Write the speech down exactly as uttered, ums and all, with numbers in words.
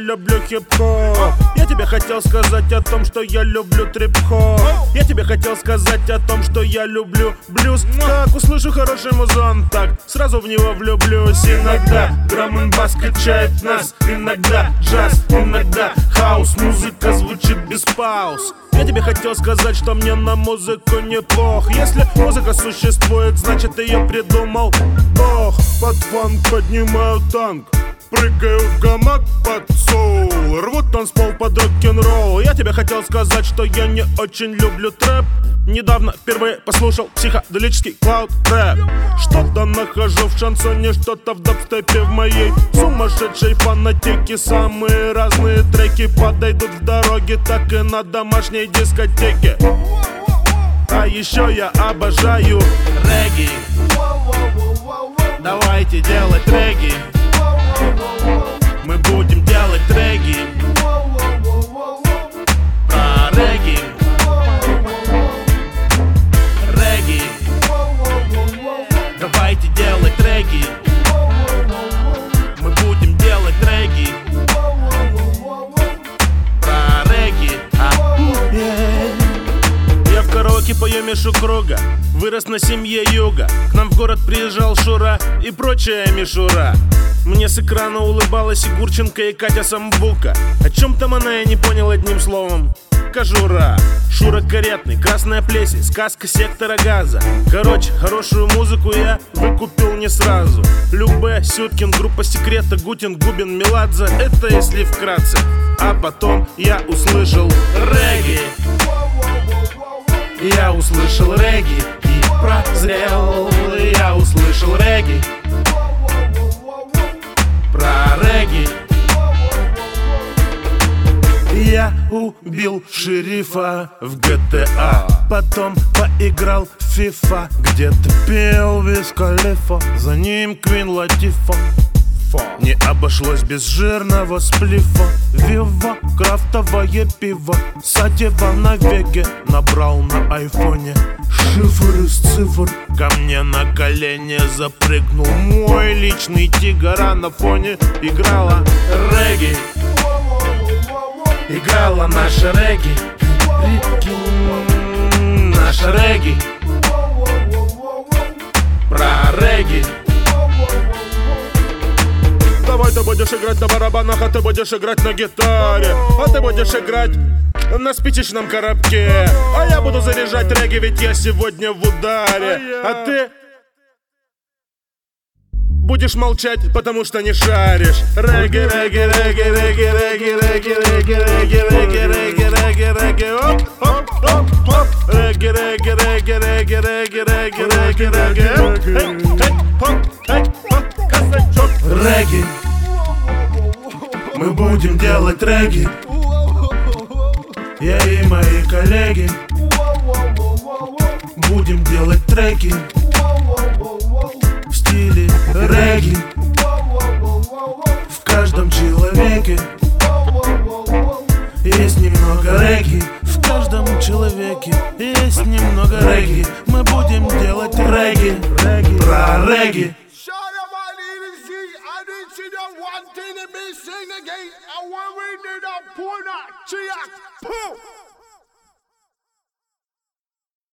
люблю хип-хоп. Я тебе хотел сказать о том, что я люблю трип-хоп. Я тебе хотел сказать о том, что я люблю блюз. Как услышу хороший музон, так сразу в него влюблюсь. Иногда драм-н-бас качает нас, иногда джаз, иногда хаус. Музыка звучит без пауз. Я тебе хотел сказать, что мне на музыку не пох. Если музыка существует, значит ее придумал Бог. Под фанк поднимаю танк, прыгаю в гамак под соул, рву танцпол под рок-н-ролл. Я тебе хотел сказать, что я не очень люблю трэп. Недавно впервые послушал психоделический клауд-рэп. Что-то нахожу в шансоне, что-то в дабстепе в моей сумасшедшей фанатике. Самые разные треки подойдут в дороге, так и на домашней дискотеке. А еще я обожаю регги. Давайте делать регги. Мы будем делать регги. Про регги. Регги. Давайте делать регги. Мы будем делать регги. Про регги. А. Я в караоке пою Мишу Круга. Вырос на семье юга. К нам в город приезжал Шура и прочая мишура. Мне с экрана улыбалась и Гурченко, и Катя Самбука. О чем там она, я не понял одним словом. Кожура, Шура каретный, красная плесень, сказка сектора газа. Короче, хорошую музыку я выкупил не сразу. Любэ, Сюткин, группа Секрета, Гутин, Губин, Меладзе. Это если вкратце. А потом я услышал регги. Я услышал регги и прозрел. Я услышал регги. Про регги. Я убил шерифа в джи ти эй, потом поиграл в фифа, где-то пел Виз Халифа, за ним Квин Латифа. Не обошлось без жирного сплифа. Вива, крафтовое пиво, сатива на веге, набрал на айфоне шифр из цифр. Ко мне на колени запрыгнул мой личный тигр, а на фоне играла регги. Играла наша регги. Наша регги. Про регги. Давай ты будешь играть на барабанах, а ты будешь играть на гитаре, а ты будешь играть на спичечном коробке, а я буду заряжать регги, ведь я сегодня в ударе. А ты будешь молчать, потому что не шаришь. Регги, регги, регги, регги, регги, регги, регги, регги, регги, регги, регги, регги, оп, оп, оп, оп. Регги, регги, регги, регги, регги, регги, регги, регги, эй, оп, эй, оп, косачок. Регги. Мы будем делать регги. Я и мои коллеги будем делать треки в стиле регги. В каждом человеке есть немного регги. В каждом человеке есть немного регги. Мы будем делать регги, регги, про регги. One thing to be seen again, and when we did a poor night,